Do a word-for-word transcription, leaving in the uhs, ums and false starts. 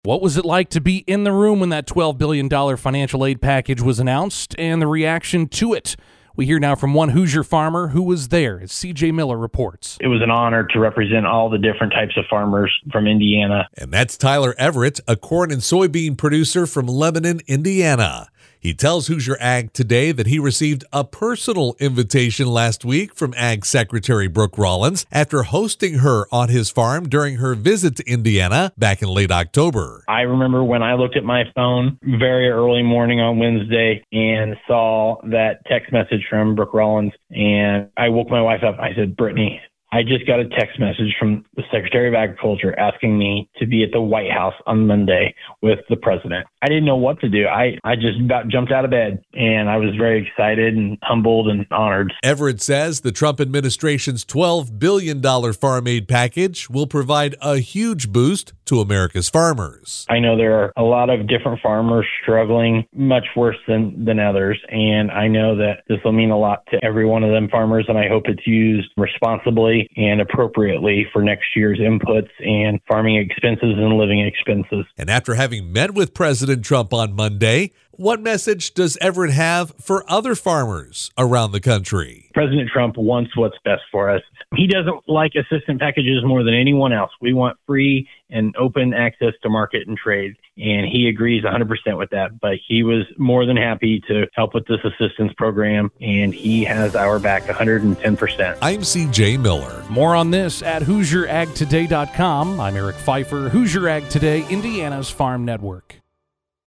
What was it like to be in the room when that twelve billion dollars financial aid package was announced and the reaction to it? We hear now from one Hoosier farmer who was there, as C J Miller reports. It was an honor to represent all the different types of farmers from Indiana. And that's Tyler Everett, a corn and soybean producer from Lebanon, Indiana. He tells Hoosier Ag Today that he received a personal invitation last week from Ag Secretary Brooke Rollins after hosting her on his farm during her visit to Indiana back in late October. I remember when I looked at my phone very early morning on Wednesday and saw that text message from Brooke Rollins, and I woke my wife up. I said, Brittany, I just got a text message from the Secretary of Agriculture asking me to be at the White House on Monday with the president. I didn't know what to do. I, I just about jumped out of bed, and I was very excited and humbled and honored. Everett says the Trump administration's twelve billion dollars farm aid package will provide a huge boost to America's farmers. I know there are a lot of different farmers struggling much worse than, than others, and I know that this will mean a lot to every one of them farmers, and I hope it's used responsibly and appropriately for next year's inputs and farming expenses and living expenses. And after having met with President Trump on Monday, what message does Everett have for other farmers around the country? President Trump wants what's best for us. He doesn't like assistance packages more than anyone else. We want free and open access to market and trade, and he agrees one hundred percent with that. But he was more than happy to help with this assistance program, and he has our back one hundred ten percent. I'm C J Miller. More on this at Hoosier Ag Today dot com. I'm Eric Pfeiffer, Hoosier Ag Today, Indiana's Farm Network.